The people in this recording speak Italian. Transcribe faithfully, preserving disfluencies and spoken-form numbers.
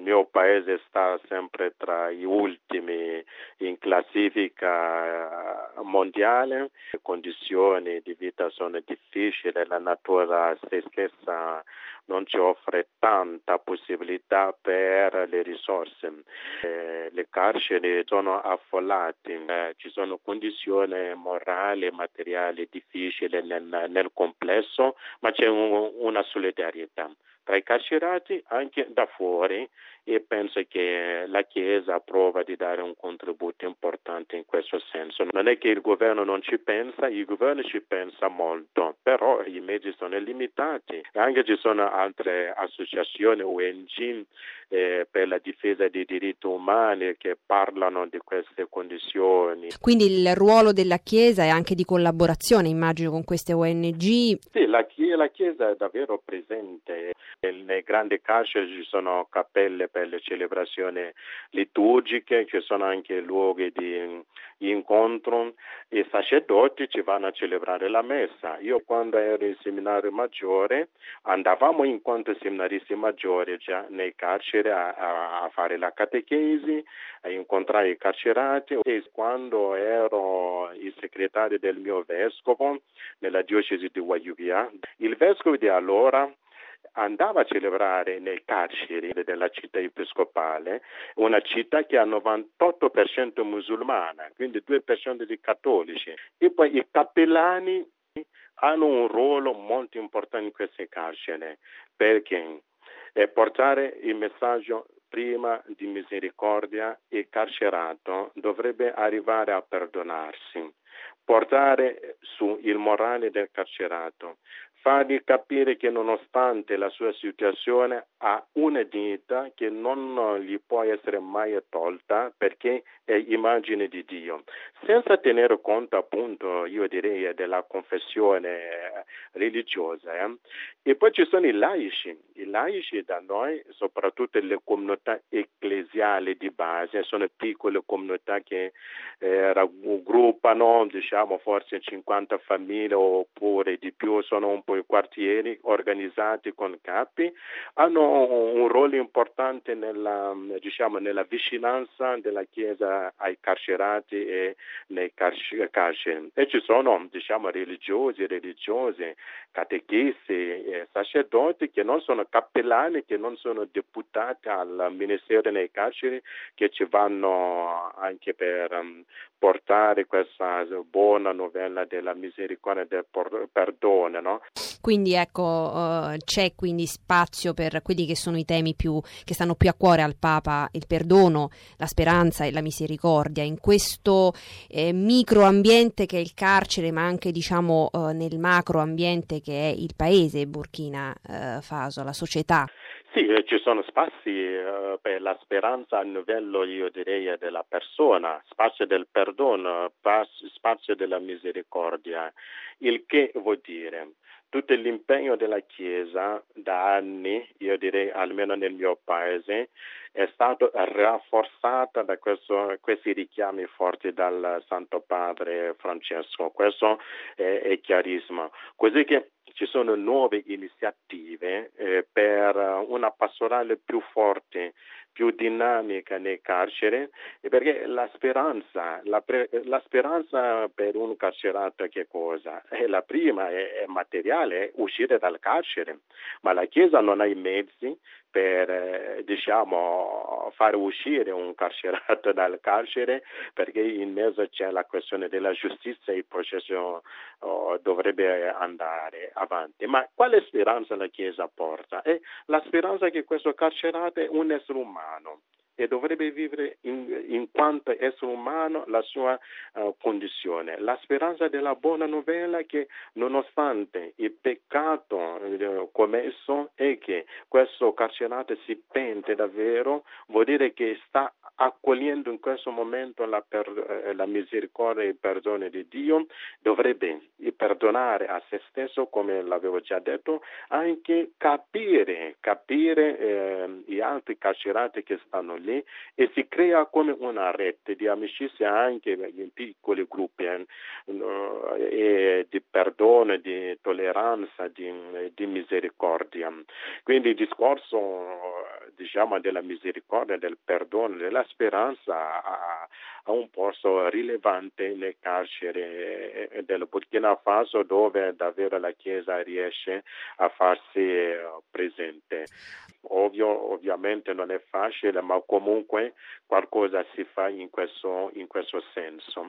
mio paese sta sempre tra gli ultimi in classifica mondiale, le condizioni di vita sono difficili, la natura stessa non ci offre tanta possibilità per le risorse. Eh, le carceri sono affollate, eh, ci sono condizioni morali e materiali difficili nel, nel complesso, ma c'è un, una solidarietà tra i carcerati anche da fuori, e penso che la Chiesa prova di dare un contributo importante in questo senso. Non è che il governo non ci pensa, il governo ci pensa molto, però i mezzi sono limitati. Anche ci sono altre associazioni O N G eh, per la difesa dei diritti umani che parlano di queste condizioni. Quindi il ruolo della Chiesa è anche di collaborazione, immagino, con queste O N G? Sì, la Chiesa, la Chiesa è davvero presente. Nei grandi carceri ci sono cappelle per le celebrazioni liturgiche, ci sono anche luoghi di incontro, i sacerdoti ci vanno a celebrare la messa. Io quando ero in seminario maggiore andavamo incontro ai seminaristi maggiori già nei carceri a, a, a fare la catechesi, a incontrare i carcerati, e quando ero il segretario del mio vescovo nella diocesi di Guayubia, il vescovo di allora andava a celebrare nei carceri della città episcopale, una città che ha novantotto per cento musulmana, quindi due per cento di cattolici, e poi i cappellani hanno un ruolo molto importante in queste carceri, perché eh, portare il messaggio prima di misericordia. Il carcerato dovrebbe arrivare a perdonarsi, portare su il morale del carcerato, fargli capire che nonostante la sua situazione ha una dignità che non gli può essere mai tolta, perché è immagine di Dio, senza tenere conto appunto, io direi, della confessione religiosa. Eh? E poi ci sono i laici, i laici da noi, soprattutto le comunità ecclesiali di base, sono piccole comunità che eh, raggruppano, diciamo, forse cinquanta famiglie oppure di più, sono un po' i quartieri organizzati con capi, hanno un ruolo importante nella, diciamo, nella vicinanza della Chiesa ai carcerati e nei carceri. E ci sono, diciamo, religiosi, religiose, catechisti, eh, sacerdoti che non sono cappellani, che non sono deputati al ministero nei carceri, che ci vanno anche per um, portare questa buona novella della misericordia e del por- perdono, no? Quindi ecco, uh, c'è quindi spazio per quelli che sono i temi più che stanno più a cuore al Papa, il perdono, la speranza e la misericordia, in questo eh, microambiente che è il carcere, ma anche diciamo uh, nel macroambiente che è il paese Burkina uh, Faso, la società. Sì, ci sono spazi uh, per la speranza a livello, io direi, della persona, spazio del perdono, spazio della misericordia, il che vuol dire tutto l'impegno della Chiesa da anni, io direi almeno nel mio paese, è stato rafforzato da questo, questi richiami forti dal Santo Padre Francesco. Questo è, è chiarissimo. Così che ci sono nuove iniziative eh, per una pastorale più forte, più dinamica nei carceri, perché la speranza, la, pre, la speranza per un carcerato che cosa? Eh, la prima è, è materiale, è uscire dal carcere, ma la Chiesa non ha i mezzi per eh, diciamo fare uscire un carcerato dal carcere, perché in mezzo c'è la questione della giustizia e il processo oh, dovrebbe andare avanti. Ma quale speranza la Chiesa porta? È la speranza che questo carcerato è un essere umano e dovrebbe vivere in, in quanto essere umano la sua uh, condizione. La speranza della buona novella che nonostante il peccato uh, commesso e che questo carcerato si pente davvero, vuol dire che sta accogliendo in questo momento la, per, la misericordia e il perdono di Dio, dovrebbe perdonare a se stesso, come l'avevo già detto, anche capire, capire eh, gli altri carcerati che stanno lì, e si crea come una rete di amicizia anche in piccoli gruppi eh, e di perdono, di tolleranza, di, di misericordia. Quindi il discorso, diciamo, della misericordia, del perdono, della speranza ha, ha un posto rilevante nel carcere del Burkina Faso, dove davvero la Chiesa riesce a farsi presente. Ovvio, ovviamente non è facile, ma comunque qualcosa si fa in questo, in questo senso.